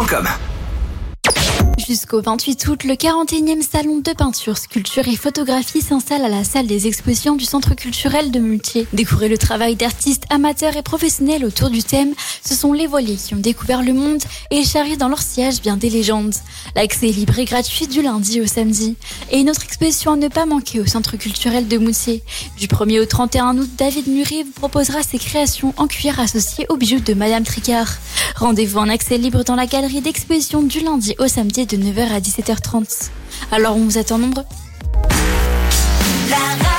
radioscoop.com. Jusqu'au 28 août, le 41e salon de peinture, sculpture et photographie s'installe à la salle des expositions du Centre culturel de Moutier. Découvrez le travail d'artistes amateurs et professionnels autour du thème. Ce sont les voiliers qui ont découvert le monde et ils charrient dans leur sillage bien des légendes. L'accès est libre et gratuit du lundi au samedi. Et une autre exposition à ne pas manquer au Centre culturel de Moutier. Du 1er au 31 août, David Murray vous proposera ses créations en cuir associées aux bijoux de Madame Tricard. Rendez-vous en accès libre dans la galerie d'exposition du lundi au samedi de 9h à 17h30. Alors on vous attend nombreux.